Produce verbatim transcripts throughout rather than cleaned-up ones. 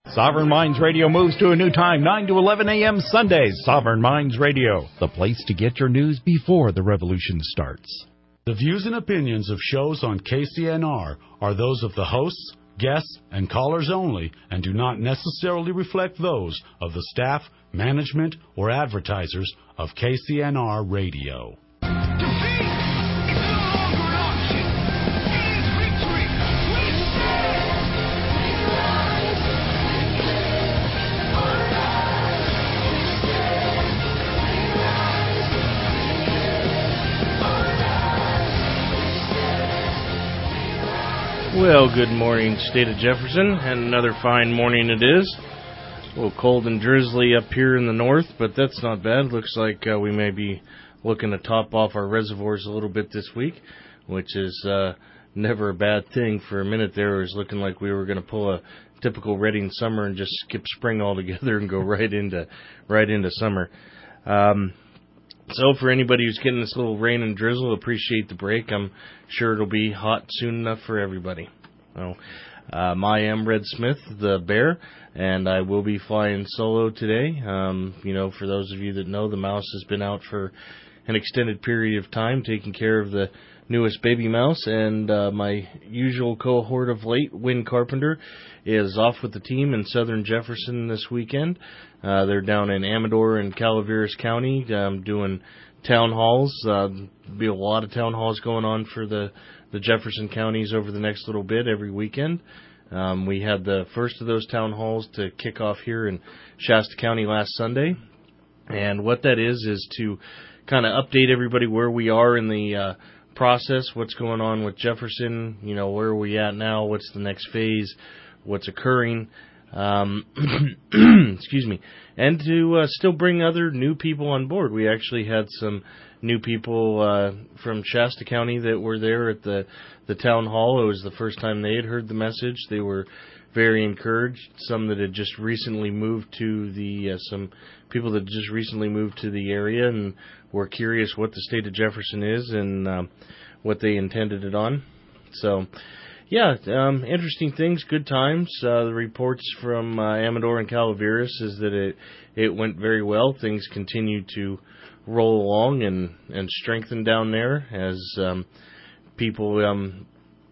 Sovereign Minds Radio moves to a new time, nine to eleven a.m. Sundays. Sovereign Minds Radio, the place to get your news before the revolution starts. The views and opinions of shows on K C N R are those of the hosts, guests, and callers only, and do not necessarily reflect those of the staff, management, or advertisers of K C N R Radio. Well, good morning, state of Jefferson, and another fine morning it is. A little cold and drizzly up here in the north, but that's not bad. Looks like uh, we may be looking to top off our reservoirs a little bit this week, which is uh, never a bad thing. For a minute there, it was looking like we were going to pull a typical Reading summer and just skip spring altogether and go right into right into summer. Um, So for anybody who's getting this little rain and drizzle, appreciate the break. I'm sure it'll be hot soon enough for everybody. So, um, I am Red Smith, the bear, and I will be flying solo today. Um, you know, for those of you that know, the mouse has been out for an extended period of time taking care of the newest baby mouse, and uh, my usual cohort of late, Win Carpenter, is off with the team in southern Jefferson this weekend. Uh, they're down in Amador and Calaveras County um, doing town halls. Uh, be a lot of town halls going on for the, the Jefferson counties over the next little bit every weekend. Um, we had the first of those town halls to kick off here in Shasta County last Sunday. And what that is is to kind of update everybody where we are in the uh, process, what's going on with Jefferson, you know, where are we at now, what's the next phase, what's occurring, um, excuse me, and to uh, still bring other new people on board. We actually had some new people uh, from Shasta County that were there at the, the town hall. It was the first time they had heard the message. They were very encouraged. Some that had just recently moved to the, uh, some people that just recently moved to the area and were curious what the state of Jefferson is and um, what they intended it on. So, yeah, um, interesting things, good times. Uh, the reports from uh, Amador and Calaveras is that it it went very well. Things continue to roll along and, and strengthen down there as um, people um,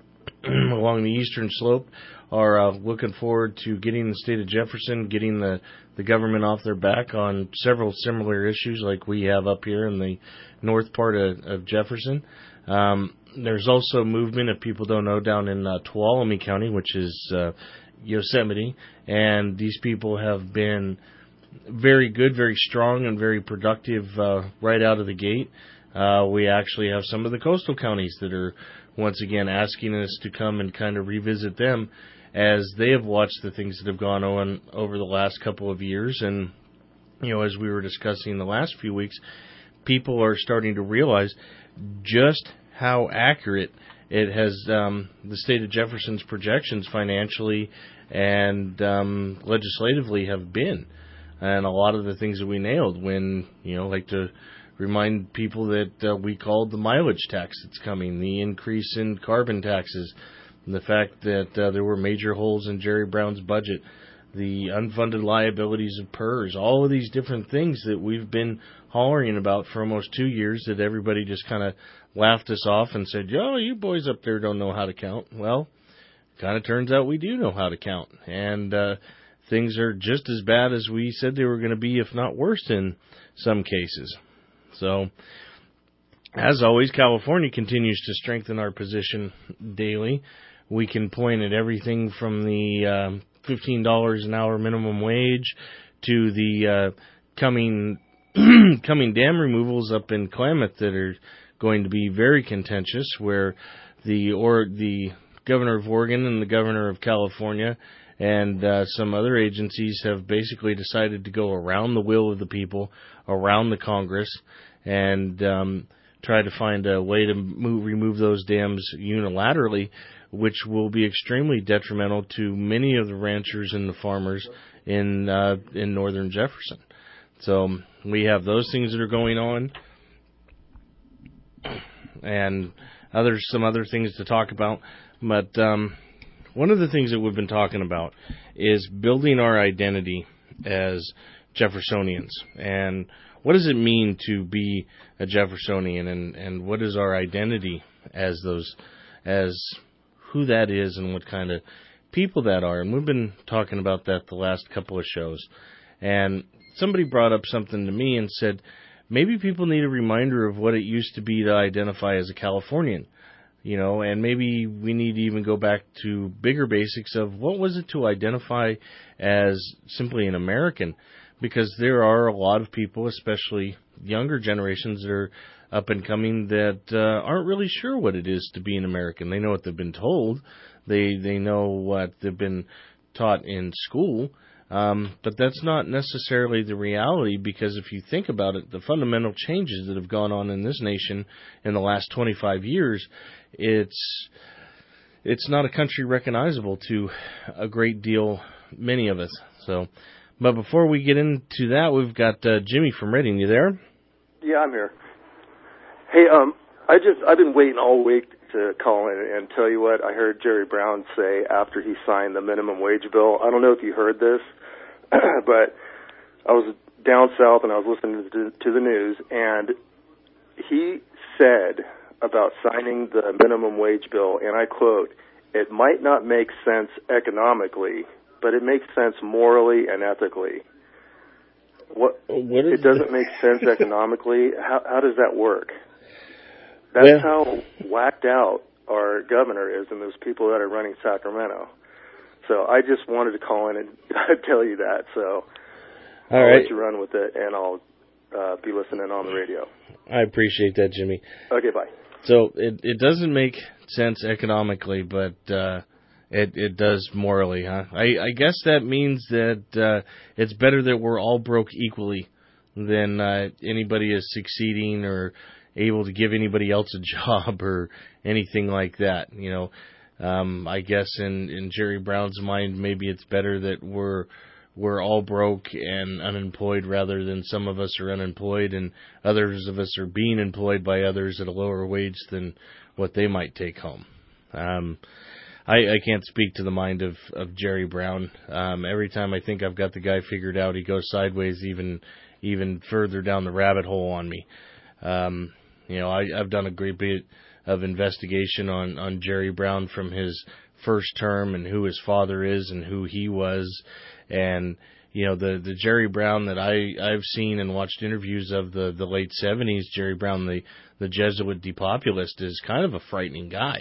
along the eastern slope are uh, looking forward to getting the state of Jefferson, getting the, the government off their back on several similar issues like we have up here in the north part of, of Jefferson. Um, there's also movement, if people don't know, down in uh, Tuolumne County, which is uh, Yosemite, and these people have been very good, very strong, and very productive uh, right out of the gate. Uh, we actually have some of the coastal counties that are once again asking us to come and kind of revisit them as they have watched the things that have gone on over the last couple of years. And, you know, as we were discussing the last few weeks, people are starting to realize just how accurate it has, um, the state of Jefferson's projections financially and um, legislatively have been. And a lot of the things that we nailed when, you know, like to remind people that uh, we called the mileage tax that's coming, the increase in carbon taxes, and the fact that uh, there were major holes in Jerry Brown's budget, the unfunded liabilities of P E R S, all of these different things that we've been hollering about for almost two years that everybody just kind of laughed us off and said, yo, you boys up there don't know how to count. Well, kind of turns out we do know how to count. And uh, things are just as bad as we said they were going to be, if not worse in some cases. So, as always, California continues to strengthen our position daily. We can point at everything from the um, fifteen dollars an hour minimum wage to the uh, coming coming dam removals up in Klamath that are going to be very contentious, where the or the governor of Oregon and the governor of California and uh, some other agencies have basically decided to go around the will of the people, around the Congress, and um, try to find a way to move, remove those dams unilaterally, which will be extremely detrimental to many of the ranchers and the farmers in uh, in northern Jefferson. So we have those things that are going on, and others, some other things to talk about. But um, one of the things that we've been talking about is building our identity as Jeffersonians. And what does it mean to be a Jeffersonian, and, and what is our identity as those, as who that is and what kind of people that are? And we've been talking about that the last couple of shows. And somebody brought up something to me and said, maybe people need a reminder of what it used to be to identify as a Californian. You know, and maybe we need to even go back to bigger basics of what was it to identify as simply an American, because there are a lot of people, especially younger generations that are up and coming, that uh, aren't really sure what it is to be an American. They know what they've been told. They they know what they've been taught in school, um, but that's not necessarily the reality, because if you think about it, the fundamental changes that have gone on in this nation in the last twenty-five years, it's it's not a country recognizable to a great deal, many of us. So, but before we get into that, we've got uh, Jimmy from Reading. You there? Yeah, I'm here. Hey, um, I just I've been waiting all week to call in and tell you what I heard Jerry Brown say after he signed the minimum wage bill. I don't know if you heard this, but I was down south and I was listening to, to the news, and he said about signing the minimum wage bill, and I quote, "It might not make sense economically, but it makes sense morally and ethically." What, what is it doesn't make sense economically. How, how does that work? That's well, how whacked out our governor is and those people that are running Sacramento. So I just wanted to call in and tell you that. So All I'll right. let you run with it, and I'll uh, be listening on the radio. I appreciate that, Jimmy. Okay, bye. So it it doesn't make sense economically, but uh, it it does morally, huh? I, I guess that means that uh, it's better that we're all broke equally than uh, anybody is succeeding or able to give anybody else a job or anything like that. You know, um, I guess in, in Jerry Brown's mind, maybe it's better that we're we're all broke and unemployed rather than some of us are unemployed and others of us are being employed by others at a lower wage than what they might take home. Um, I, I can't speak to the mind of, of Jerry Brown. Um, every time I think I've got the guy figured out, he goes sideways even even further down the rabbit hole on me. Um, you know, I, I've done a great bit of investigation on, on Jerry Brown from his first term and who his father is and who he was. And, you know, the, the Jerry Brown that I, I've seen and watched interviews of the, the late seventies, Jerry Brown, the, the Jesuit depopulist, is kind of a frightening guy.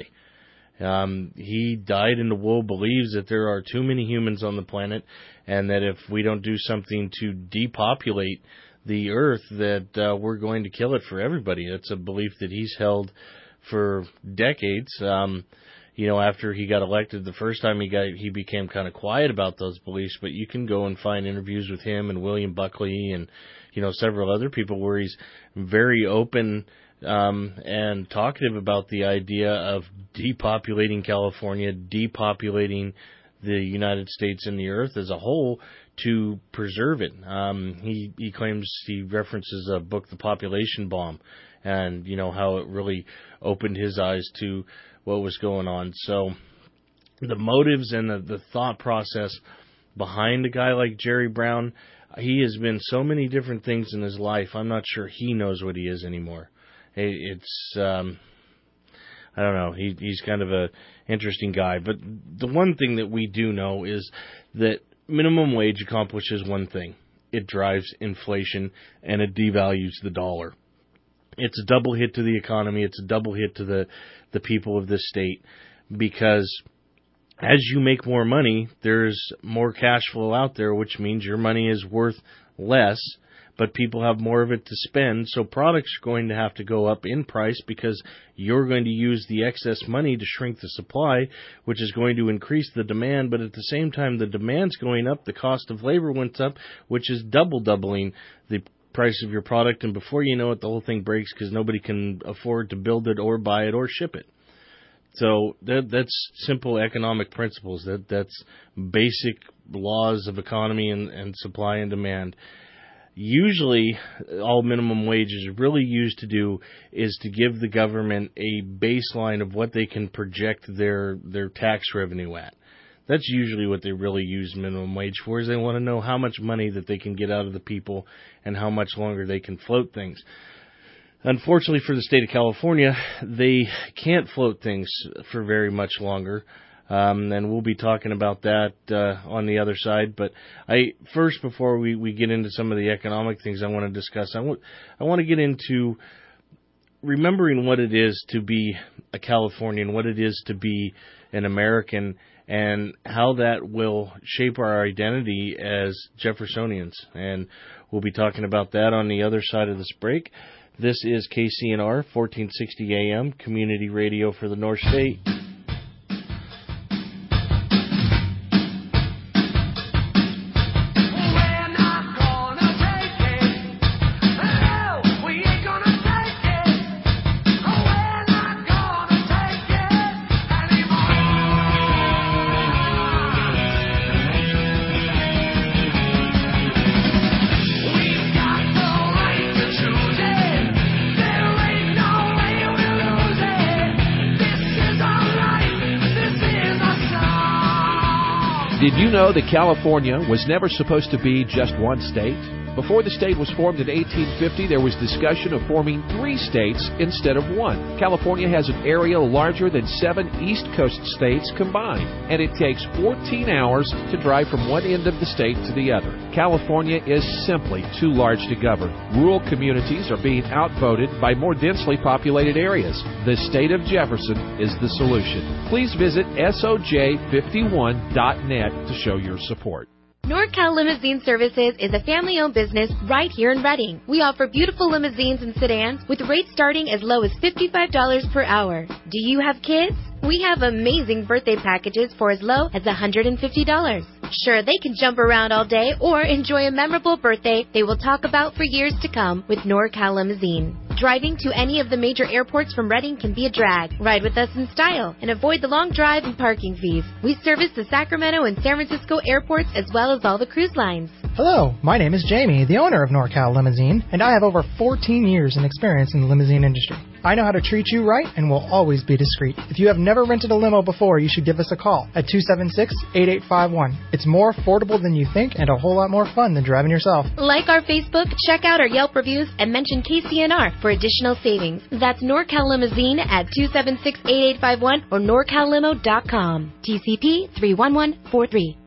Um, he died in the wool, believes that there are too many humans on the planet and that if we don't do something to depopulate the earth, that uh, we're going to kill it for everybody. That's a belief that he's held for decades. Um, you know, after he got elected the first time, he got he became kind of quiet about those beliefs, but you can go and find interviews with him and William Buckley and, you know, several other people where he's very open um, and talkative about the idea of depopulating California, depopulating the United States and the earth as a whole to preserve it. Um, he, he claims, he references a book, The Population Bomb, and, you know, how it really opened his eyes to what was going on. So the motives and the, the thought process behind a guy like Jerry Brown, he has been so many different things in his life, I'm not sure he knows what he is anymore. It's, um, I don't know, he, he's kind of a interesting guy. But the one thing that we do know is that minimum wage accomplishes one thing. It drives inflation and it devalues the dollar. It's a double hit to the economy. It's a double hit to the, the people of this state, because as you make more money, there's more cash flow out there, which means your money is worth less, but people have more of it to spend. So products are going to have to go up in price because you're going to use the excess money to shrink the supply, which is going to increase the demand. But at the same time, the demand's going up. The cost of labor went up, which is double doubling the price of your product. And before you know it, the whole thing breaks because nobody can afford to build it or buy it or ship it. So that, that's simple economic principles. That that's basic laws of economy and, and supply and demand. Usually, all minimum wage is really used to do is to give the government a baseline of what they can project their their tax revenue at. That's usually what they really use minimum wage for, is they want to know how much money that they can get out of the people and how much longer they can float things. Unfortunately for the state of California, they can't float things for very much longer. Um, and we'll be talking about that uh, on the other side. But I first, before we, we get into some of the economic things I want to discuss, I want I want to get into remembering what it is to be a Californian, what it is to be an American, and how that will shape our identity as Jeffersonians. And we'll be talking about that on the other side of this break. This is K C N R, fourteen sixty A M, community radio for the North State. Did you know that California was never supposed to be just one state? Before the state was formed in eighteen fifty, there was discussion of forming three states instead of one. California has an area larger than seven East Coast states combined, and it takes fourteen hours to drive from one end of the state to the other. California is simply too large to govern. Rural communities are being outvoted by more densely populated areas. The state of Jefferson is the solution. Please visit S O J fifty-one dot net to show your support. NorCal Limousine Services is a family-owned business right here in Redding. We offer beautiful limousines and sedans with rates starting as low as fifty-five dollars per hour. Do you have kids? We have amazing birthday packages for as low as one hundred fifty dollars. Sure, they can jump around all day or enjoy a memorable birthday they will talk about for years to come with NorCal Limousine. Driving to any of the major airports from Redding can be a drag. Ride with us in style and avoid the long drive and parking fees. We service the Sacramento and San Francisco airports as well as all the cruise lines. Hello, my name is Jamie, the owner of NorCal Limousine, and I have over fourteen years in experience in the limousine industry. I know how to treat you right and will always be discreet. If you have never rented a limo before, you should give us a call at two seven six, eight eight five one. It's more affordable than you think and a whole lot more fun than driving yourself. Like our Facebook, check out our Yelp reviews, and mention K C N R for additional savings. That's NorCal Limousine at two seven six, eight eight five one or norcal limo dot com. T C P three one one four three.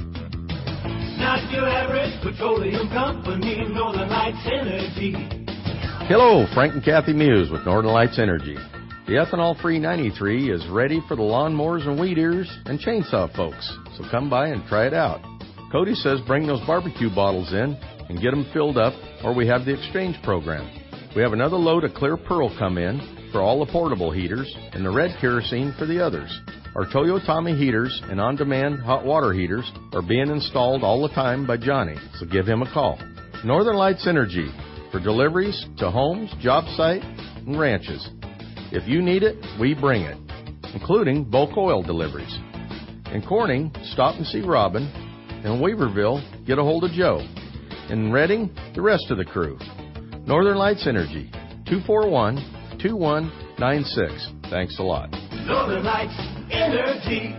Not your average petroleum company, Northern Lights Energy. Hello, Frank and Kathy Muse with Northern Lights Energy. The ethanol-free ninety-three is ready for the lawnmowers and weed eaters and chainsaw folks, so come by and try it out. Cody says bring those barbecue bottles in and get them filled up, or we have the exchange program. We have another load of Clear Pearl come in for all the portable heaters and the red kerosene for the others. Our Toyotami heaters and on-demand hot water heaters are being installed all the time by Johnny, so give him a call. Northern Lights Energy, for deliveries to homes, job site, and ranches. If you need it, we bring it, including bulk oil deliveries. In Corning, stop and see Robin. In Weaverville, get a hold of Joe. In Redding, the rest of the crew. Northern Lights Energy, two four one, two one nine six. Thanks a lot. Northern Lights Energy.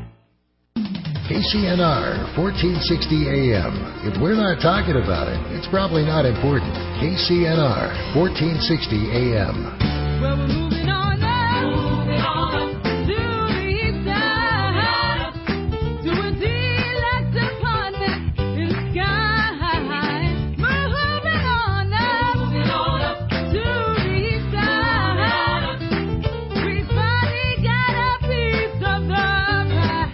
K C N R, fourteen sixty A M. If we're not talking about it, it's probably not important. K C N R, fourteen sixty A M. Well, we're moving on now. Moving on up to the east side. To a deluxe apartment in the sky. Moving on now. Moving on up to the east side. We finally got a piece of the pie.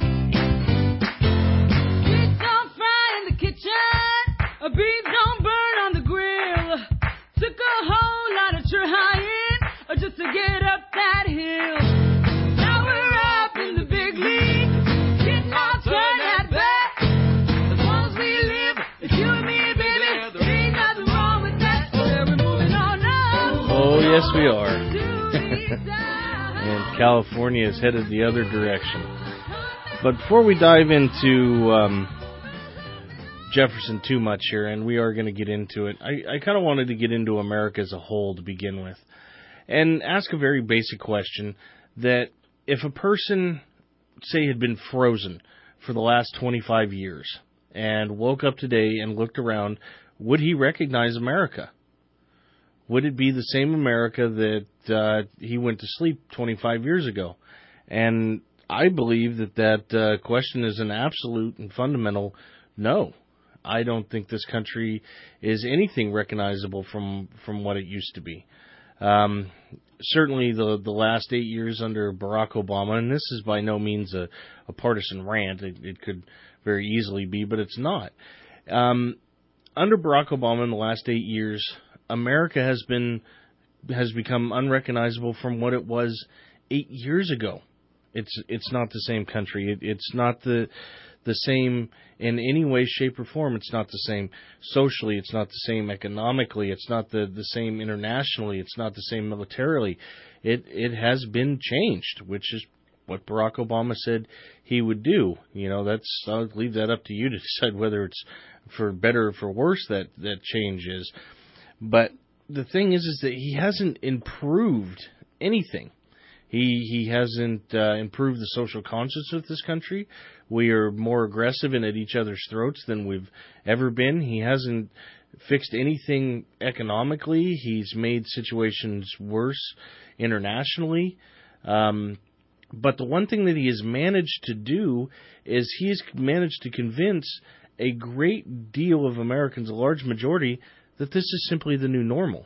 Sweets don't fry in the kitchen. Beans don't burn on the grill. Took a whole lot of trying just to get up that hill. Now we're up in the big league, getting our turn at bat. As long as we live, it's you and me, baby. There ain't nothing wrong with that. So we're moving on up. Oh, yes, we are. And California is headed the other direction. But before we dive into um, Jefferson too much here, and we are going to get into it, I, I kind of wanted to get into America as a whole to begin with. And ask a very basic question, that if a person, say, had been frozen for the last twenty-five years and woke up today and looked around, would he recognize America? Would it be the same America that uh, he went to sleep twenty-five years ago? And I believe that that uh, question is an absolute and fundamental no. I don't think this country is anything recognizable from, from what it used to be. Um, certainly the the last eight years under Barack Obama, and this is by no means a, a partisan rant, it, it could very easily be, but it's not. Um, under Barack Obama in the last eight years, America has been has become unrecognizable from what it was eight years ago. It's it's not the same country. It, it's not the the same in any way, shape, or form. It's not the same socially. It's not the same economically. It's not the, the same internationally. It's not the same militarily. It it has been changed, which is what Barack Obama said he would do. You know, that's I'll leave that up to you to decide whether it's for better or for worse that that change is. But the thing is, is that he hasn't improved anything. He he hasn't uh, improved the social conscience of this country. We are more aggressive and at each other's throats than we've ever been. He hasn't fixed anything economically. He's made situations worse internationally. Um, but the one thing that he has managed to do is he's managed to convince a great deal of Americans, a large majority, that this is simply the new normal.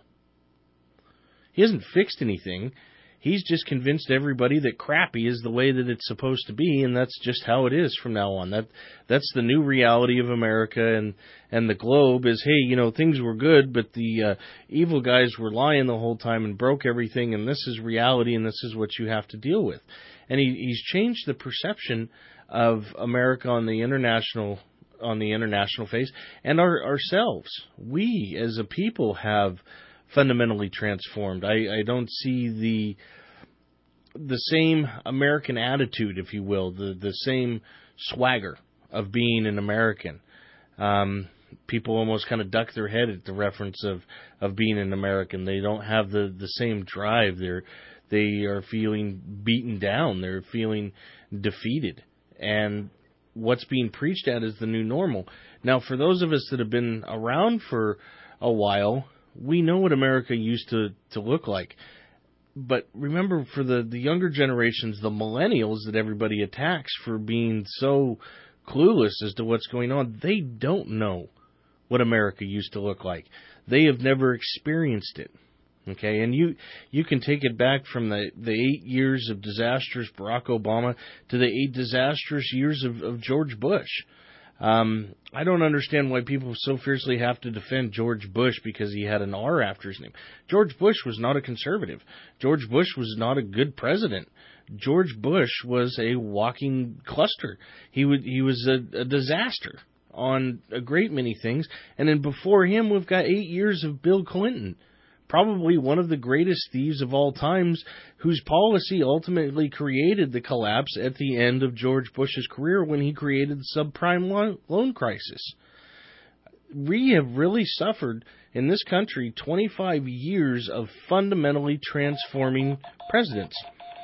He hasn't fixed anything. He's just convinced everybody that crappy is the way that it's supposed to be, and that's just how it is from now on. That that's the new reality of America and and the globe is, hey, you know, things were good, but the uh, evil guys were lying the whole time and broke everything, and this is reality, and this is what you have to deal with. And he, he's changed the perception of America on the international on the international phase, and our, ourselves. We as a people have fundamentally transformed. I, I don't see the the same American attitude, if you will, the the same swagger of being an American. Um, people almost kind of duck their head at the reference of, of being an American. They don't have the, the same drive. They're they are feeling beaten down. They're feeling defeated. And what's being preached at is the new normal. Now, for those of us that have been around for a while, we know what America used to, to look like. But remember, for the, the younger generations, the millennials that everybody attacks for being so clueless as to what's going on, they don't know what America used to look like. They have never experienced it. Okay, and you you can take it back from the, the eight years of disastrous Barack Obama to the eight disastrous years of, of George Bush. Um, I don't understand why people so fiercely have to defend George Bush because he had an R after his name. George Bush was not a conservative. George Bush was not a good president. George Bush was a walking cluster. He would he was a, a disaster on a great many things. And then before him, we've got eight years of Bill Clinton, probably one of the greatest thieves of all times, whose policy ultimately created the collapse at the end of George Bush's career when he created the subprime loan, loan crisis. We have really suffered in this country twenty-five years of fundamentally transforming presidents.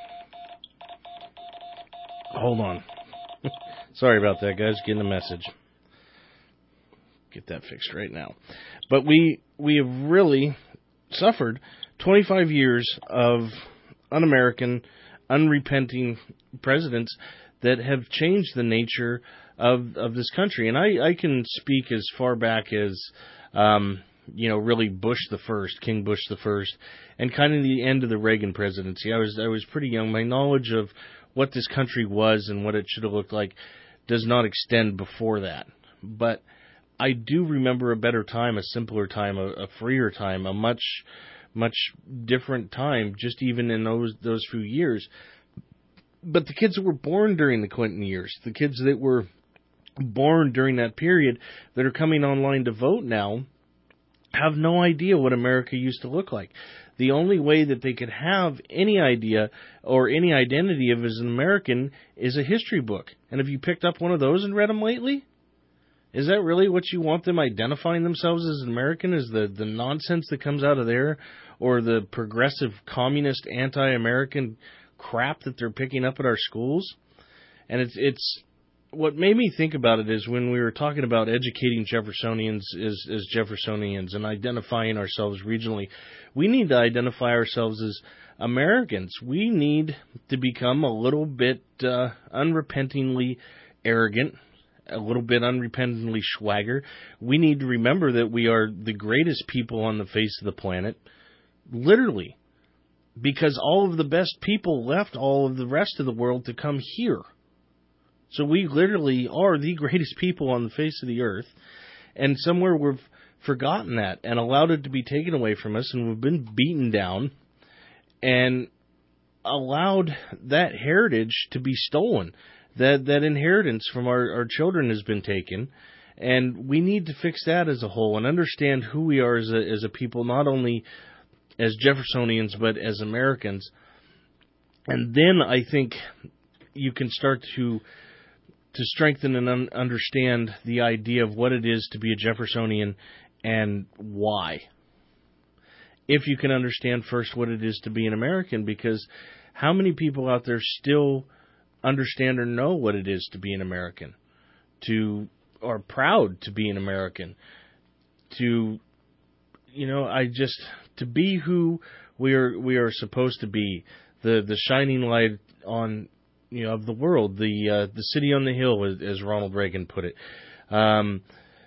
Hold on. Sorry about that, guys. Getting a message. Get that fixed right now. But we we have really suffered twenty-five years of un-American, unrepenting presidents that have changed the nature of of this country. And I, I can speak as far back as, um, you know, really Bush the First, King Bush the First, and kind of the end of the Reagan presidency. I was I was pretty young. My knowledge of what this country was and what it should have looked like does not extend before that. But I do remember a better time, a simpler time, a, a freer time, a much, much different time, just even in those those few years. But the kids that were born during the Clinton years, the kids that were born during that period that are coming online to vote now, have no idea what America used to look like. The only way that they could have any idea or any identity of as an American is a history book. And have you picked up one of those and read them lately? Is that really what you want them identifying themselves as an American? Is the, the nonsense that comes out of there, or the progressive, communist, anti-American crap that they're picking up at our schools? And it's it's what made me think about it is when we were talking about educating Jeffersonians as, as Jeffersonians and identifying ourselves regionally, we need to identify ourselves as Americans. We need to become a little bit uh, unrepentingly arrogant, a little bit unrepentingly swagger. We need to remember that we are the greatest people on the face of the planet, literally, because all of the best people left all of the rest of the world to come here. So we literally are the greatest people on the face of the earth, and somewhere we've forgotten that and allowed it to be taken away from us, and we've been beaten down and allowed that heritage to be stolen. That that inheritance from our, our children has been taken, and we need to fix that as a whole and understand who we are as a, as a people, not only as Jeffersonians, but as Americans. And then I think you can start to to strengthen and un- understand the idea of what it is to be a Jeffersonian and why. If you can understand first what it is to be an American, because how many people out there still understand or know what it is to be an American, to are proud to be an American, to, you know, I just, to be who we are, we are supposed to be, the, the shining light on, you know, of the world, the, uh, the city on the hill, as, as Ronald Reagan put it. Um,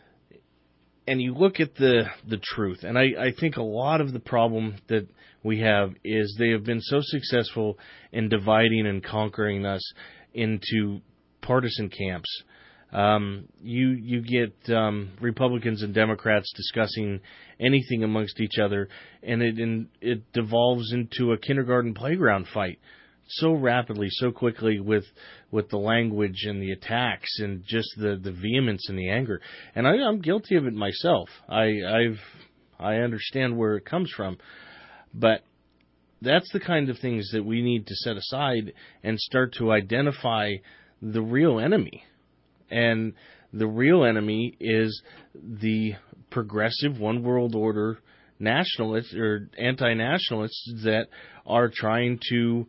and you look at the, the truth, and I, I think a lot of the problem that we have is they have been so successful in dividing and conquering us into partisan camps. Um, you you get um, Republicans and Democrats discussing anything amongst each other, and it in, it devolves into a kindergarten playground fight so rapidly, so quickly, with with the language and the attacks and just the, the vehemence and the anger. And I, I'm guilty of it myself. I I've I understand where it comes from. But that's the kind of things that we need to set aside and start to identify the real enemy. And the real enemy is the progressive one world order nationalists or anti-nationalists that are trying to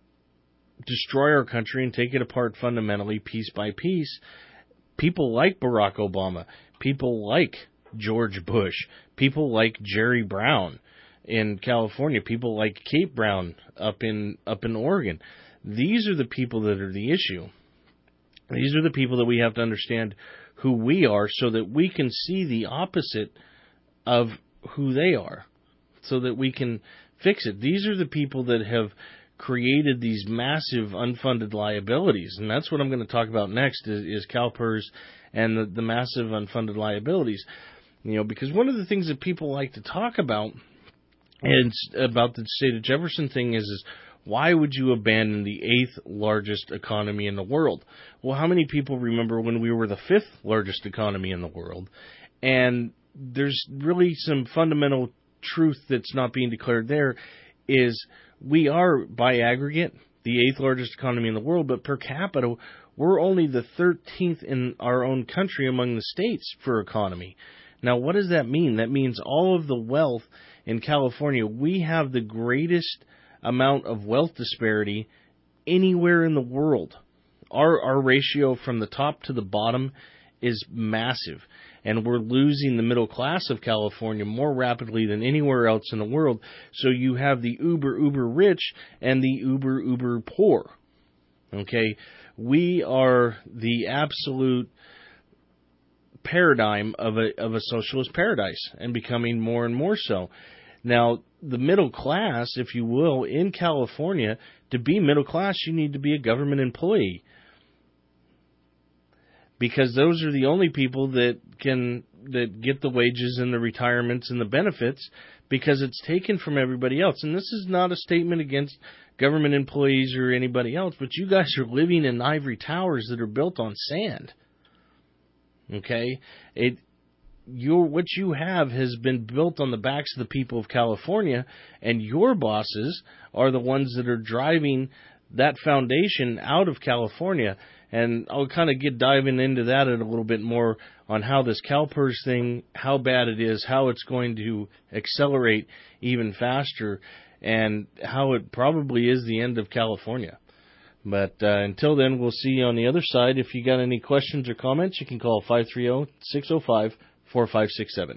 destroy our country and take it apart fundamentally, piece by piece. People like Barack Obama, people like George Bush, people like Jerry Brown in California, people like Kate Brown up in up in Oregon. These are the people that are the issue. These are the people that we have to understand who we are so that we can see the opposite of who they are, so that we can fix it. These are the people that have created these massive unfunded liabilities, and that's what I'm going to talk about next is, is CalPERS and the, the massive unfunded liabilities. You know, because one of the things that people like to talk about and about the state of Jefferson thing is, is why would you abandon the eighth largest economy in the world? Well, how many people remember when we were the fifth largest economy in the world? And there's really some fundamental truth that's not being declared there is we are, by aggregate, the eighth largest economy in the world, but per capita, we're only the thirteenth in our own country among the states for economy. Now, what does that mean? That means all of the wealth in California, we have the greatest amount of wealth disparity anywhere in the world. Our our ratio from the top to the bottom is massive, and we're losing the middle class of California more rapidly than anywhere else in the world. So you have the uber, uber rich and the uber, uber poor. Okay? We are the absolute paradigm of a of a socialist paradise, and becoming more and more so. Now, the middle class, if you will, in California, to be middle class, you need to be a government employee. Because those are the only people that can that get the wages and the retirements and the benefits, because it's taken from everybody else. And this is not a statement against government employees or anybody else, but you guys are living in ivory towers that are built on sand. Okay? It your what you have has been built on the backs of the people of California, and your bosses are the ones that are driving that foundation out of California. And I'll kind of get diving into that a little bit more on how this CalPERS thing, how bad it is, how it's going to accelerate even faster, and how it probably is the end of California. But uh, until then, we'll see you on the other side. If you got any questions or comments, you can call five three zero, six zero five, four five six seven.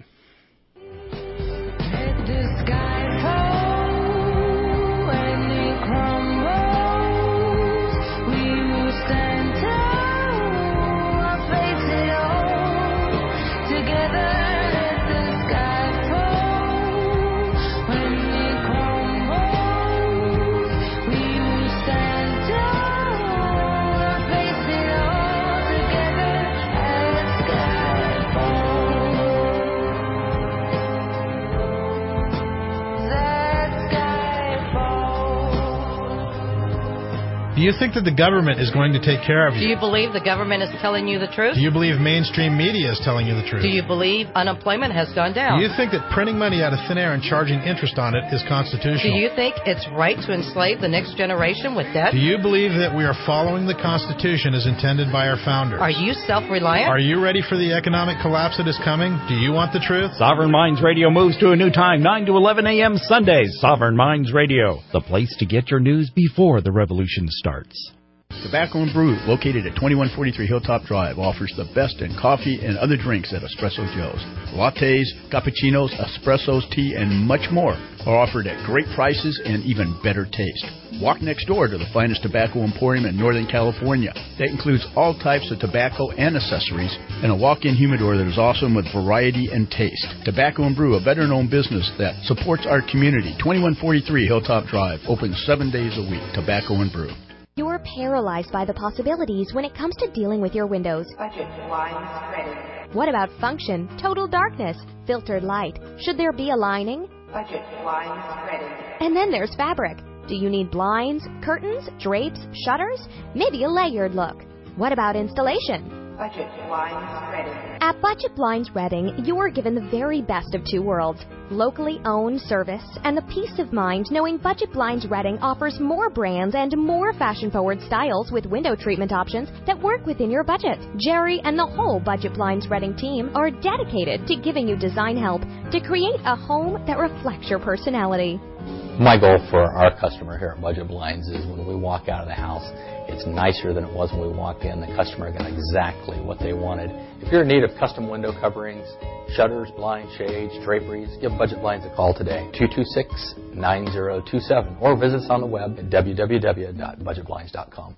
Do you think that the government is going to take care of you? Do you believe the government is telling you the truth? Do you believe mainstream media is telling you the truth? Do you believe unemployment has gone down? Do you think that printing money out of thin air and charging interest on it is constitutional? Do you think it's right to enslave the next generation with debt? Do you believe that we are following the Constitution as intended by our founders? Are you self-reliant? Are you ready for the economic collapse that is coming? Do you want the truth? Sovereign Minds Radio moves to a new time, nine to eleven a.m. Sundays. Sovereign Minds Radio, the place to get your news before the revolution starts. Tobacco and Brew, located at twenty-one forty-three Hilltop Drive, offers the best in coffee and other drinks at Espresso Joe's. Lattes, cappuccinos, espressos, tea, and much more are offered at great prices and even better taste. Walk next door to the finest tobacco emporium in Northern California. That includes all types of tobacco and accessories, and a walk-in humidor that is awesome with variety and taste. Tobacco and Brew, a veteran-owned business that supports our community. twenty-one forty-three Hilltop Drive, open seven days a week. Tobacco and Brew. You're paralyzed by the possibilities when it comes to dealing with your windows. Budget blinds ready. What about function, total darkness, filtered light? Should there be a lining? Budget blinds ready. And then there's fabric. Do you need blinds, curtains, drapes, shutters? Maybe a layered look. What about installation? Budget blinds ready. At Budget Blinds Reading, you're given the very best of two worlds. Locally owned service and the peace of mind knowing Budget Blinds Reading offers more brands and more fashion-forward styles with window treatment options that work within your budget. Jerry and the whole Budget Blinds Reading team are dedicated to giving you design help to create a home that reflects your personality. My goal for our customer here at Budget Blinds is when we walk out of the house, it's nicer than it was when we walked in. The customer got exactly what they wanted. If you're in need of custom window coverings, shutters, blinds, shades, draperies, give Budget Blinds a call today, two two six, nine zero two seven, or visit us on the web at w w w dot budget blinds dot com.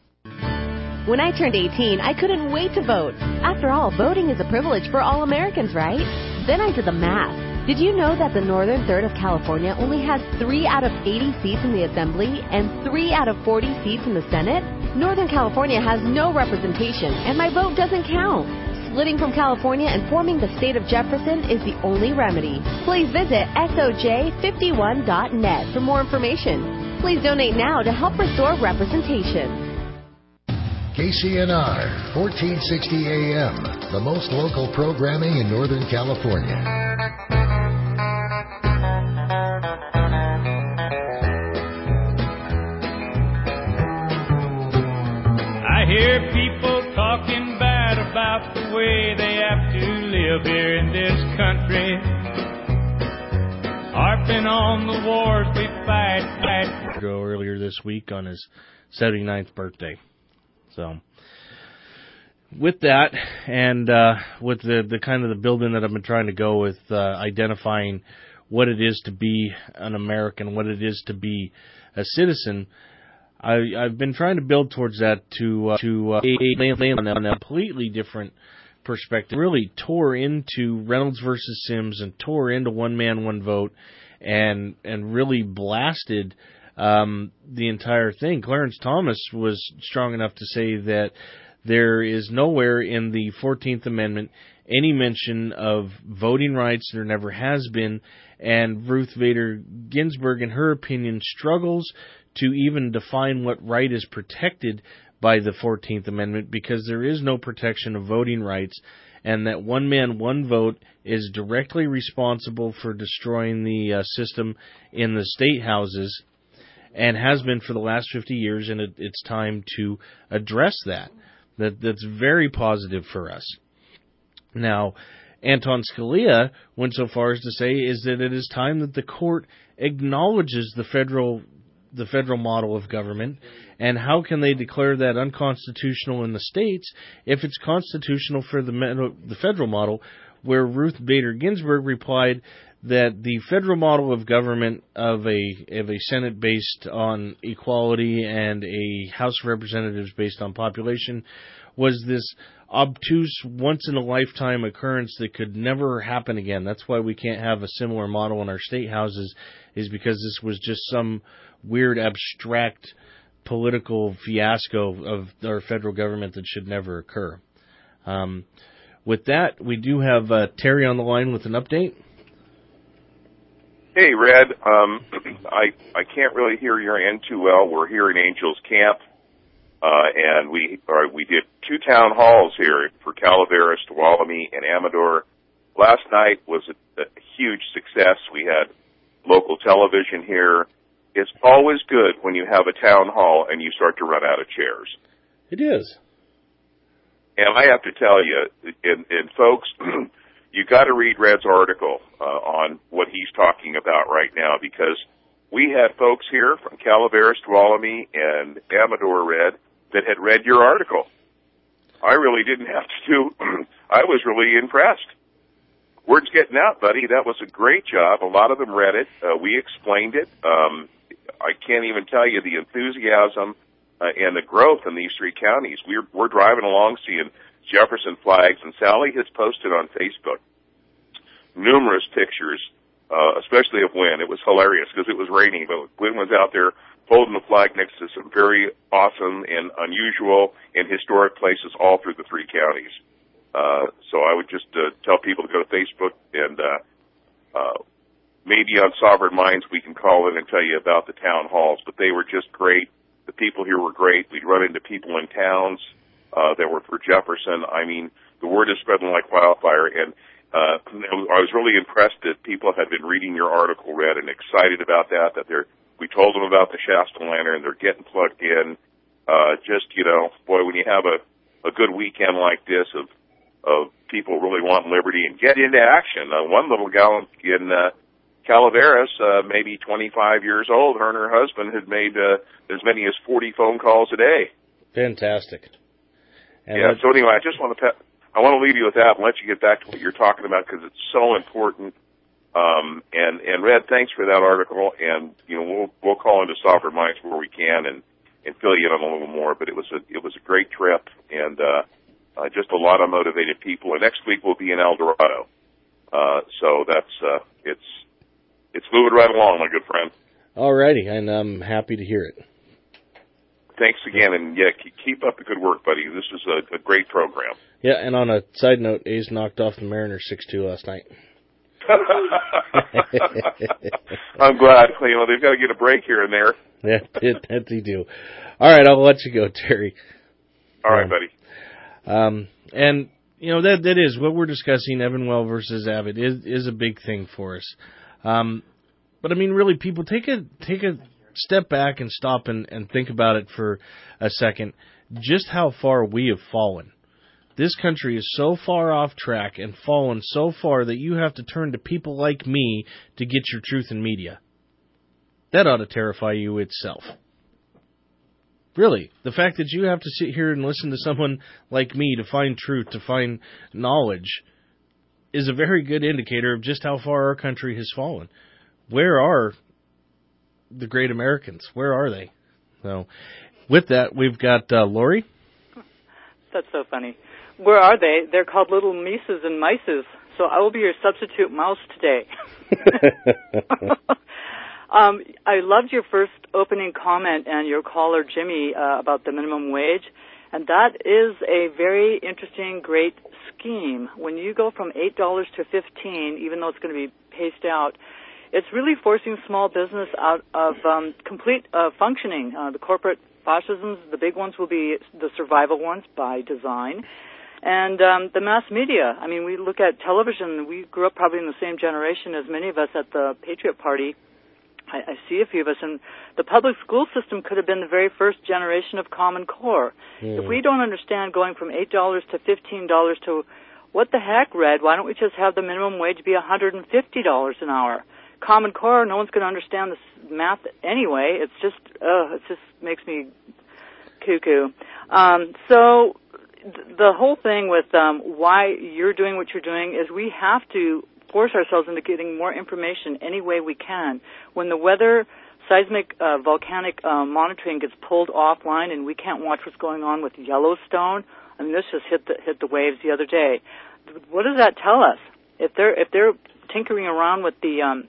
When I turned eighteen, I couldn't wait to vote. After all, voting is a privilege for all Americans, right? Then I did the math. Did you know that the northern third of California only has three out of eighty seats in the Assembly and three out of forty seats in the Senate? Northern California has no representation, and my vote doesn't count. Splitting from California and forming the state of Jefferson is the only remedy. Please visit S O J fifty-one dot net for more information. Please donate now to help restore representation. K C N R, fourteen sixty A M, the most local programming in Northern California. I hear people talking bad about the way they have to live here in this country, harping on the wars we fight, fight. Joe earlier this week on his seventy-ninth birthday. So, with that, and uh, with the, the kind of the building that I've been trying to go with, uh, identifying what it is to be an American, what it is to be a citizen, I, I've been trying to build towards that to uh, to uh, on a completely different perspective. Really tore into Reynolds versus Sims and tore into One Man, One Vote, and and really blasted um, the entire thing. Clarence Thomas was strong enough to say that there is nowhere in the fourteenth Amendment any mention of voting rights. There never has been. And Ruth Bader Ginsburg, in her opinion, struggles to even define what right is protected by the fourteenth Amendment, because there is no protection of voting rights, and that one man, one vote is directly responsible for destroying the uh, system in the state houses, and has been for the last fifty years, and it, it's time to address that. That that's very positive for us. Now, Anton Scalia went so far as to say is that it is time that the court acknowledges the federal the federal model of government, and how can they declare that unconstitutional in the states if it's constitutional for the the federal model, where Ruth Bader Ginsburg replied that the federal model of government of a of a Senate based on equality and a House of Representatives based on population was this obtuse, once-in-a-lifetime occurrence that could never happen again. That's why we can't have a similar model in our state houses, is because this was just some weird, abstract political fiasco of our federal government that should never occur. Um, with that, we do have uh, Terry on the line with an update. Hey, Red. Um, I I can't really hear your end too well. We're here in Angels Camp. Uh, and we or we did two town halls here for Calaveras, Tuolumne, and Amador. Last night was a, a huge success. We had local television here. It's always good when you have a town hall and you start to run out of chairs. It is. And I have to tell you, and, and folks, you got to read Red's article uh, on what he's talking about right now, because we had folks here from Calaveras, Tuolumne, and Amador, Red, that had read your article. I really didn't have to do, I was really impressed. Word's getting out, buddy. That was a great job. A lot of them read it. Uh, we explained it. Um, I can't even tell you the enthusiasm uh, and the growth in these three counties. We're, we're driving along seeing Jefferson flags, and Sally has posted on Facebook numerous pictures, uh, especially of Wynn. It was hilarious because it was raining, but Wynn was out there holding the flag next to some very awesome and unusual and historic places all through the three counties. Uh, so I would just uh, tell people to go to Facebook, and uh, uh, maybe on Sovereign Minds we can call in and tell you about the town halls. But they were just great. The people here were great. We'd run into people in towns uh, that were for Jefferson. I mean, the word is spreading like wildfire. And uh, I was really impressed that people had been reading your article, Red, and excited about that, that they're we told them about the Shasta Lantern. They're getting plugged in. Uh, just, you know, boy, when you have a, a good weekend like this of, of people really wanting liberty and get into action. Uh, one little gal in uh, Calaveras, uh, maybe twenty-five years old, her and her husband had made uh, as many as forty phone calls a day. Fantastic. And yeah, so anyway, I just want to pe- I want to leave you with that and let you get back to what you're talking about, because it's so important. Um, and, and Red, thanks for that article, and, you know, we'll, we'll call into Sovereign Minds where we can and, and fill you in on a little more, but it was a, it was a great trip, and, uh, uh, just a lot of motivated people. And next week we'll be in El Dorado. Uh, so that's, uh, it's, it's moving right along, my good friend. Alrighty, and I'm happy to hear it. Thanks again, and yeah, keep up the good work, buddy. This is a, a great program. Yeah, and on a side note, A's knocked off the Mariners six two last night. I'm glad. You know, they've got to get a break here and there. Yeah, that, that they do. All right, I'll let you go, Terry. All right, um, buddy. Um, and, you know, that that is what we're discussing, Evanwell versus Abbott, is is a big thing for us. Um, but, I mean, really, people, take a take a step back and stop and, and think about it for a second, just how far we have fallen. This country is so far off track and fallen so far that you have to turn to people like me to get your truth in media. That ought to terrify you itself. Really, the fact that you have to sit here and listen to someone like me to find truth, to find knowledge, is a very good indicator of just how far our country has fallen. Where are the great Americans? Where are they? So, with that, we've got uh, Lori. That's so funny. Where are they? They're called little mices and mices, so I will be your substitute mouse today. um, I loved your first opening comment and your caller, Jimmy, uh, about the minimum wage, and that is a very interesting, great scheme. When you go from eight dollars to fifteen dollars, even though it's going to be paced out, it's really forcing small business out of um, complete uh, functioning. Uh, the corporate fascisms, the big ones will be the survival ones by design. And um, the mass media, I mean, we look at television. We grew up probably in the same generation as many of us at the Patriot Party. I, I see a few of us. And the public school system could have been the very first generation of Common Core. Mm. If we don't understand going from eight dollars to fifteen dollars to, what the heck, Red, why don't we just have the minimum wage be one hundred fifty dollars an hour? Common Core, no one's going to understand this math anyway. It's just, uh, it just makes me cuckoo. Um, so th- the whole thing with um, why you're doing what you're doing is we have to force ourselves into getting more information any way we can. When the weather, seismic, uh, volcanic uh, monitoring gets pulled offline and we can't watch what's going on with Yellowstone, I mean, this just hit the hit the waves the other day. What does that tell us? If they're if they're tinkering around with the um,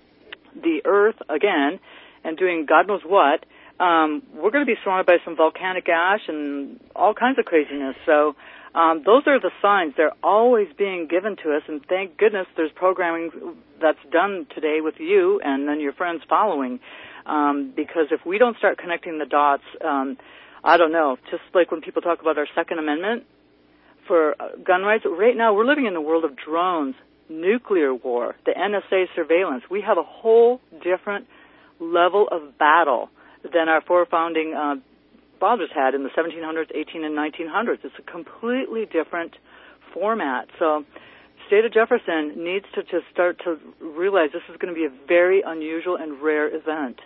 the Earth again and doing God knows what, um, we're going to be surrounded by some volcanic ash and all kinds of craziness. So um, those are the signs. They're always being given to us, and thank goodness there's programming that's done today with you and then your friends following. Um, because if we don't start connecting the dots, um, I don't know, just like when people talk about our Second Amendment for gun rights, right now we're living in the world of drones, nuclear war, the N S A surveillance. We have a whole different level of battle than our four-founding uh, fathers had in the seventeen hundreds, eighteen and nineteen hundreds. It's a completely different format. So State of Jefferson needs to just start to realize this is going to be a very unusual and rare event.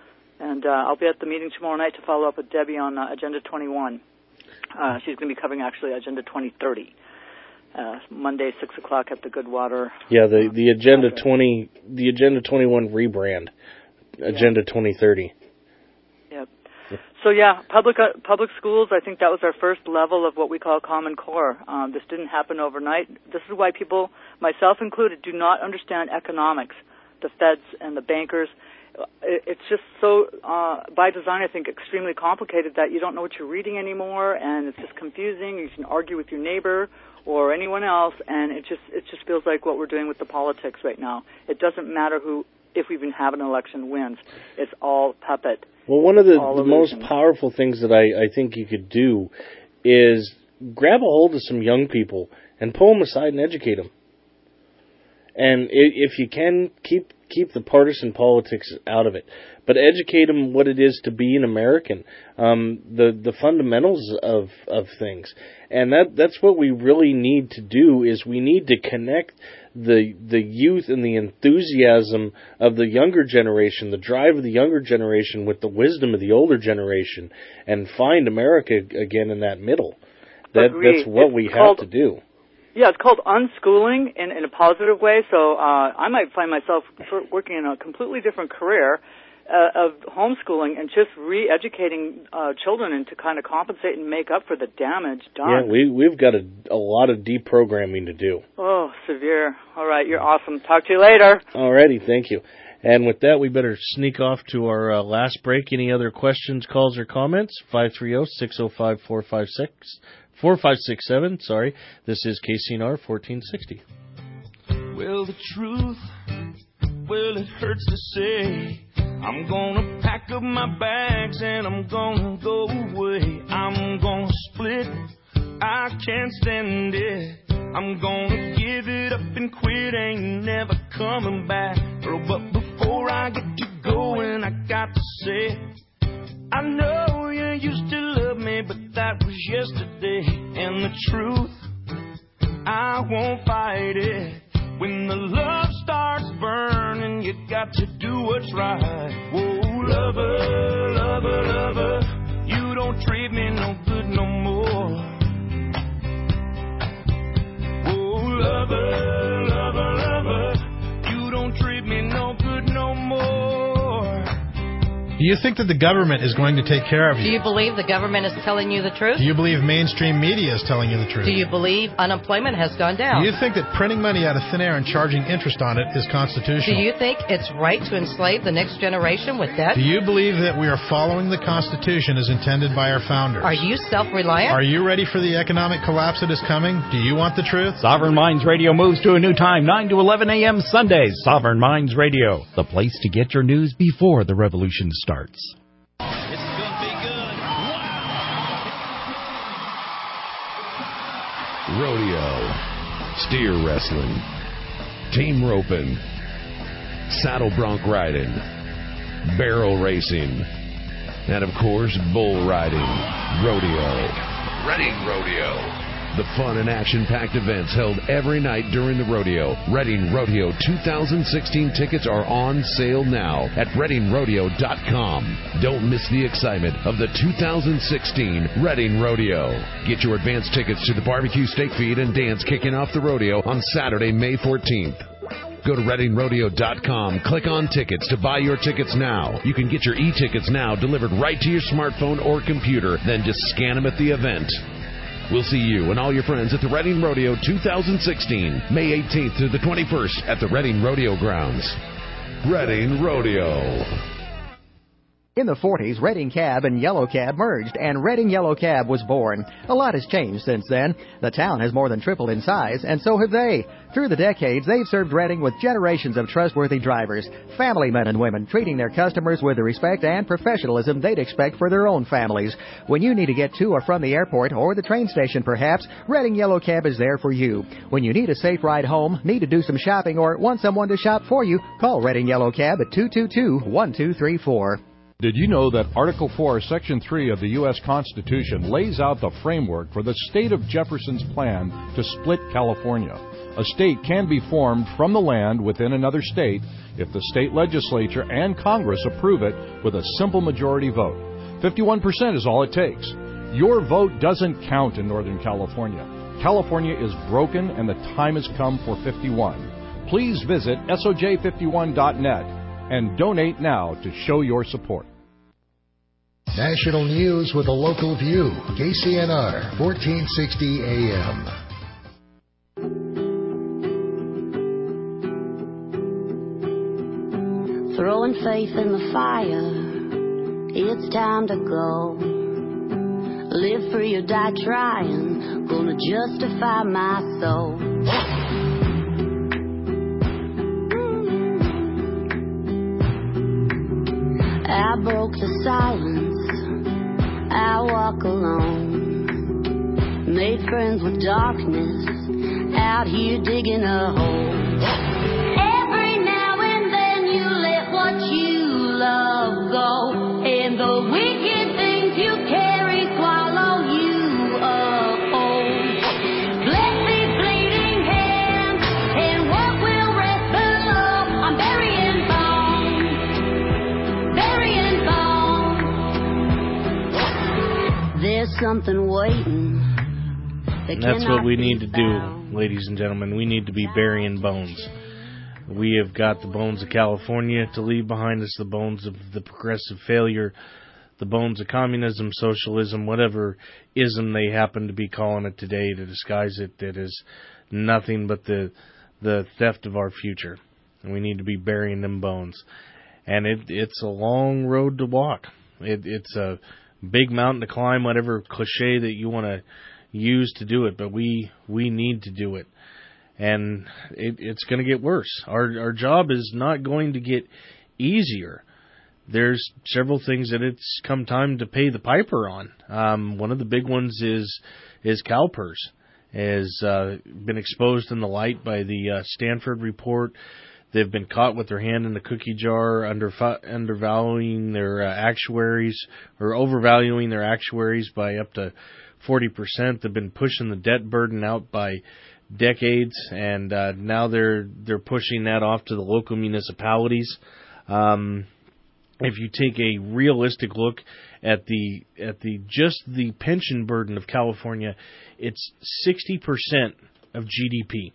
And uh, I'll be at the meeting tomorrow night to follow up with Debbie on uh, Agenda twenty-one. Uh, she's going to be covering, actually, Agenda twenty thirty. Uh, Monday, six o'clock at the Goodwater. Yeah, the, the Agenda twenty, the Agenda twenty-one rebrand, Agenda yeah. twenty thirty. Yep. So yeah, public uh, public schools. I think that was our first level of what we call Common Core. Um, this didn't happen overnight. This is why people, myself included, do not understand economics. The Feds and the bankers. It's just so, uh, by design, I think, extremely complicated that you don't know what you're reading anymore, and it's just confusing. You can argue with your neighbor or anyone else, and it just it just feels like what we're doing with the politics right now. It doesn't matter who, if we even have an election, wins. It's all puppet. Well, one of the, the most powerful things that I, I think you could do is grab a hold of some young people and pull them aside and educate them. And if you can, keep keep the partisan politics out of it, but educate them what it is to be an American, um, the the fundamentals of of things, and that that's what we really need to do. Is we need to connect the the youth and the enthusiasm of the younger generation, the drive of the younger generation, with the wisdom of the older generation, and find America again in that middle. That Agreed. That's what it's we called- have to do. Yeah, it's called unschooling in, in a positive way. So uh, I might find myself working in a completely different career uh, of homeschooling and just re-educating uh, children and to kind of compensate and make up for the damage done. Yeah, we, we've got a, a lot of deprogramming to do. Oh, severe. All right, you're awesome. Talk to you later. Alrighty, thank you. And with that, we better sneak off to our uh, last break. Any other questions, calls, or comments? five three zero, six zero five, four five six. four five six seven, sorry. This is K C N R fourteen sixty. Well, the truth, well, it hurts to say. I'm gonna pack up my bags and I'm gonna go away. I'm gonna split, I can't stand it. I'm gonna give it up and quit, ain't never coming back. Girl, but before I get to going, I got to say, I know you used to love me, but that was yesterday. And the truth, I won't fight it. When the love starts burning, you got to do what's right. Whoa, lover, lover, lover, you don't treat me no good no more. Whoa, lover, lover, lover, you don't treat me no good no more. Do you think that the government is going to take care of Do you? you believe the government is telling you the truth? Do you believe mainstream media is telling you the truth? Do you believe unemployment has gone down? Do you think that printing money out of thin air and charging interest on it is constitutional? Do you think it's right to enslave the next generation with debt? Do you believe that we are following the Constitution as intended by our founders? Are you self-reliant? Are you ready for the economic collapse that is coming? Do you want the truth? Sovereign Minds Radio moves to a new time, nine to eleven a.m. Sundays. Sovereign Minds Radio, the place to get your news before the revolution starts. Rodeo, steer wrestling, team roping, saddle bronc riding, barrel racing, and of course, bull riding. Rodeo. Reading Rodeo. The fun and action-packed events held every night during the rodeo. Reading Rodeo two thousand sixteen tickets are on sale now at reading rodeo dot com. Don't miss the excitement of the two thousand sixteen Reading Rodeo. Get your advance tickets to the barbecue, steak feed, and dance kicking off the rodeo on Saturday, May fourteenth. Go to reading rodeo dot com, click on tickets to buy your tickets now. You can get your e-tickets now delivered right to your smartphone or computer, then just scan them at the event. We'll see you and all your friends at the Reading Rodeo two thousand sixteen, May eighteenth through the twenty-first at the Reading Rodeo Grounds. Reading Rodeo. In the forties, Reading Cab and Yellow Cab merged, and Reading Yellow Cab was born. A lot has changed since then. The town has more than tripled in size, and so have they. Through the decades, they've served Reading with generations of trustworthy drivers, family men and women, treating their customers with the respect and professionalism they'd expect for their own families. When you need to get to or from the airport or the train station, perhaps, Reading Yellow Cab is there for you. When you need a safe ride home, need to do some shopping, or want someone to shop for you, call Reading Yellow Cab at two two two, one two three four. Did you know that Article four, Section three of the U S Constitution lays out the framework for the state of Jefferson's plan to split California? A state can be formed from the land within another state if the state legislature and Congress approve it with a simple majority vote. fifty-one percent is all it takes. Your vote doesn't count in Northern California. California is broken, and the time has come for fifty-one. Please visit S O J fifty-one dot net and donate now to show your support. National news with a local view. K C N R, fourteen sixty A M. Throwing faith in the fire, it's time to go. Live free or die trying, gonna justify my soul. I broke the silence, I walk alone. Made friends with darkness, out here digging a hole. Every now and then you let what you love go, and the wicked things you carry swallow you up whole. Bless these bleeding hands, and what will rest below? I'm burying bones, burying bones. There's something waiting. And that's what we need to do, ladies and gentlemen. We need to be burying bones. We have got the bones of California to leave behind us, the bones of the progressive failure, the bones of communism, socialism, whatever ism they happen to be calling it today to disguise it, that is nothing but the the theft of our future. And we need to be burying them bones. And it, it's a long road to walk. It, it's a big mountain to climb, whatever cliche that you want to use to do it, but we we need to do it, and it, it's going to get worse. Our our job is not going to get easier. There's several things that it's come time to pay the piper on. Um, one of the big ones is is CalPERS, has uh, been exposed in the light by the uh, Stanford report. They've been caught with their hand in the cookie jar, under, undervaluing their uh, actuaries, or overvaluing their actuaries by up to forty percent. They've been pushing the debt burden out by decades, and uh, now they're they're pushing that off to the local municipalities. Um, if you take a realistic look at the at the just the pension burden of California, it's sixty percent of G D P.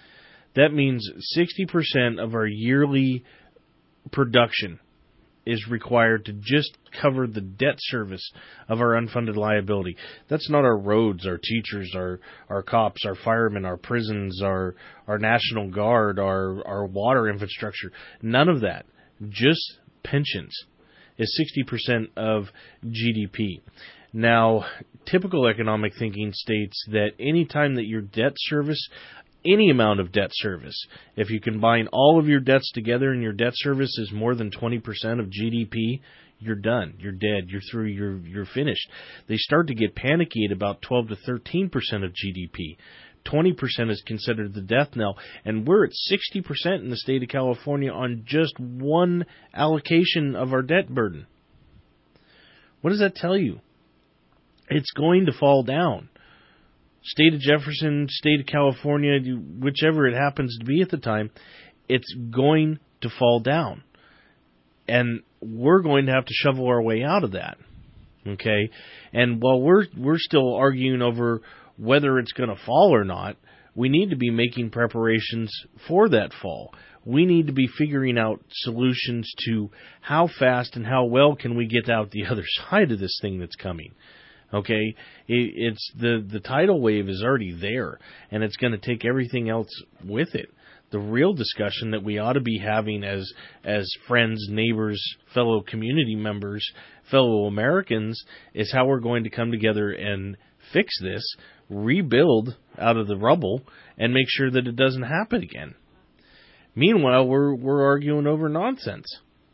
That means sixty percent of our yearly production is required to just cover the debt service of our unfunded liability. That's not our roads, our teachers, our our cops, our firemen, our prisons, our our National Guard, our our water infrastructure. None of that. Just pensions is sixty percent of G D P. Now, typical economic thinking states that any time that your debt service, any amount of debt service, if you combine all of your debts together and your debt service is more than twenty percent of G D P, you're done. You're dead. You're through. You're you're finished. They start to get panicky at about twelve to thirteen percent of G D P. twenty percent is considered the death knell, and we're at sixty percent in the state of California on just one allocation of our debt burden. What does that tell you? It's going to fall down. State of Jefferson, State of California, whichever it happens to be at the time, it's going to fall down. And we're going to have to shovel our way out of that. Okay? And while we're we're still arguing over whether it's going to fall or not, we need to be making preparations for that fall. We need to be figuring out solutions to how fast and how well can we get out the other side of this thing that's coming. Okay, it, it's the the tidal wave is already there, and it's going to take everything else with it. The real discussion that we ought to be having as as friends, neighbors, fellow community members, fellow Americans, is how we're going to come together and fix this, rebuild out of the rubble, and make sure that it doesn't happen again. Meanwhile, we're we're arguing over nonsense.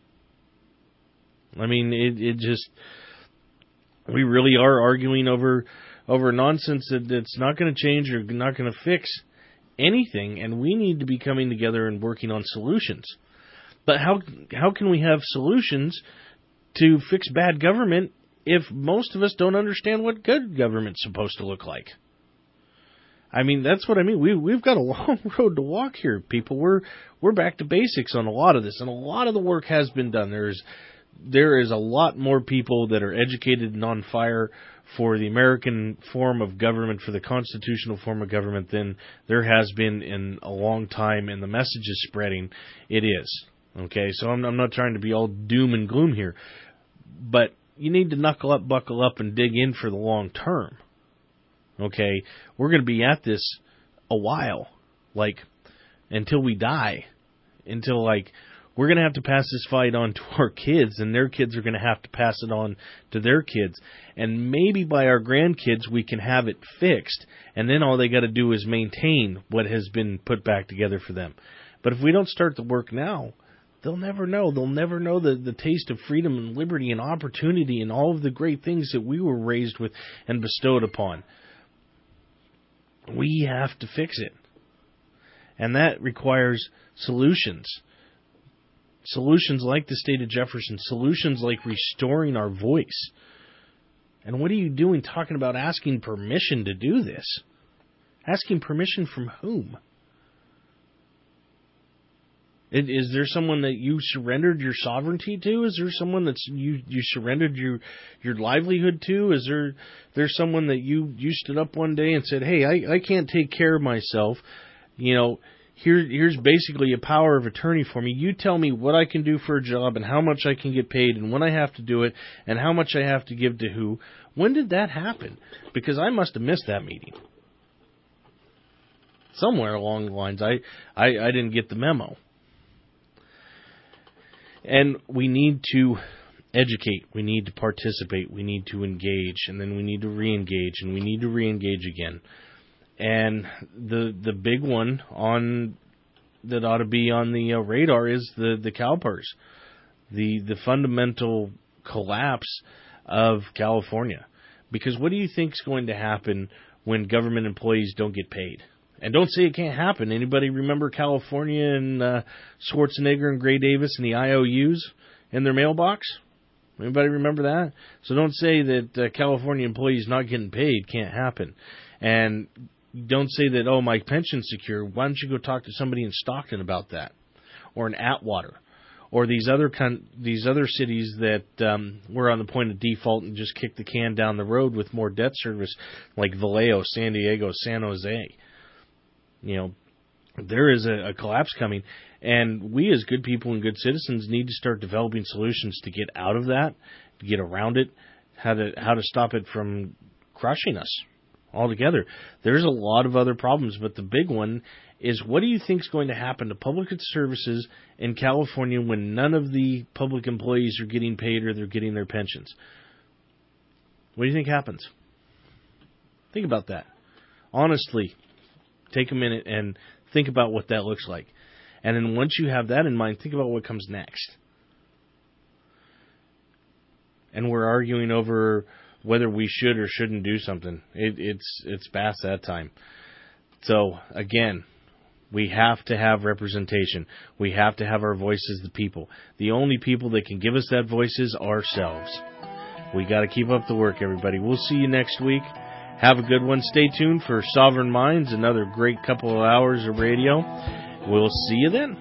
I mean, it it just. We really are arguing over over nonsense that, that's not going to change or not going to fix anything, and we need to be coming together and working on solutions. But how how can we have solutions to fix bad government if most of us don't understand what good government's supposed to look like? I mean, that's what I mean. We we've got a long road to walk here, people. We're we're back to basics on a lot of this, and a lot of the work has been done. There's There is a lot more people that are educated and on fire for the American form of government, for the constitutional form of government, than there has been in a long time, and the message is spreading. It is. Okay, so I'm, I'm not trying to be all doom and gloom here, but you need to knuckle up, buckle up, and dig in for the long term. Okay, we're going to be at this a while, like, until we die, until, like, we're going to have to pass this fight on to our kids, and their kids are going to have to pass it on to their kids. And maybe by our grandkids we can have it fixed, and then all they got to do is maintain what has been put back together for them. But if we don't start the work now, they'll never know. They'll never know the, the taste of freedom and liberty and opportunity and all of the great things that we were raised with and bestowed upon. We have to fix it. And that requires solutions. Solutions like the state of Jefferson, solutions like restoring our voice. And what are you doing talking about asking permission to do this? Asking permission from whom? Is there someone that you surrendered your sovereignty to? Is there someone that you, you surrendered your your livelihood to? Is there there's someone that you, you stood up one day and said, hey, I, I can't take care of myself, you know, Here, here's basically a power of attorney for me. You tell me what I can do for a job and how much I can get paid and when I have to do it and how much I have to give to who. When did that happen? Because I must have missed that meeting. Somewhere along the lines, I, I, I didn't get the memo. And we need to educate. We need to participate. We need to engage. And then we need to re-engage. And we need to re-engage again. And the the big one on that ought to be on the uh, radar is the, the CalPERS, the the fundamental collapse of California. Because what do you think is going to happen when government employees don't get paid? And don't say it can't happen. Anybody remember California and uh, Schwarzenegger and Gray Davis and the I O Us in their mailbox? Anybody remember that? So don't say that uh, California employees not getting paid can't happen. And don't say that, oh, my pension's secure. Why don't you go talk to somebody in Stockton about that? Or in Atwater. Or these other con- these other cities that um, were on the point of default and just kicked the can down the road with more debt service, like Vallejo, San Diego, San Jose. You know, there is a, a collapse coming. And we as good people and good citizens need to start developing solutions to get out of that, to get around it, how to how to stop it from crushing us altogether. There's a lot of other problems, but the big one is, what do you think is going to happen to public services in California when none of the public employees are getting paid or they're getting their pensions? What do you think happens? Think about that. Honestly, take a minute and think about what that looks like. And then once you have that in mind, think about what comes next. And we're arguing over whether we should or shouldn't do something. It, it's it's past that time. So, again, we have to have representation. We have to have our voices, the people. The only people that can give us that voice is ourselves. We got to keep up the work, everybody. We'll see you next week. Have a good one. Stay tuned for Sovereign Minds, another great couple of hours of radio. We'll see you then.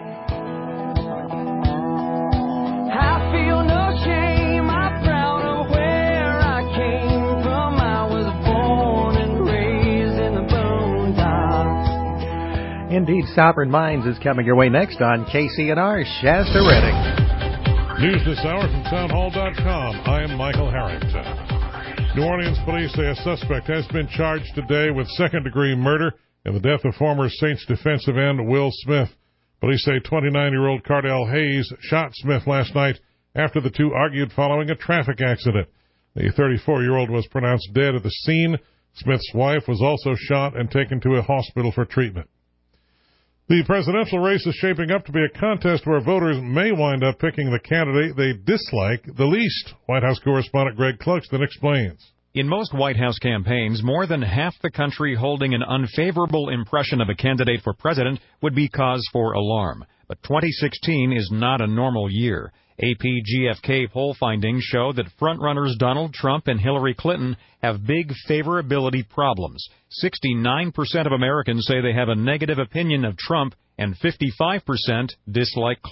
I feel no shame, I'm proud of where I came from. I was born and raised in the boondocks. Indeed, Sovereign Minds is coming your way next on K C N R Shasta Redding. News this hour from townhall dot com. I am Michael Harrington. New Orleans police say a suspect has been charged today with second-degree murder in the death of former Saints defensive end Will Smith. Police say twenty-nine-year-old Cardell Hayes shot Smith last night after the two argued following a traffic accident. The thirty-four-year-old was pronounced dead at the scene. Smith's wife was also shot and taken to a hospital for treatment. The presidential race is shaping up to be a contest where voters may wind up picking the candidate they dislike the least. White House correspondent Greg Clugston explains. In most White House campaigns, more than half the country holding an unfavorable impression of a candidate for president would be cause for alarm. But twenty sixteen is not a normal year. A P G F K poll findings show that frontrunners Donald Trump and Hillary Clinton have big favorability problems. sixty-nine percent of Americans say they have a negative opinion of Trump, and fifty-five percent dislike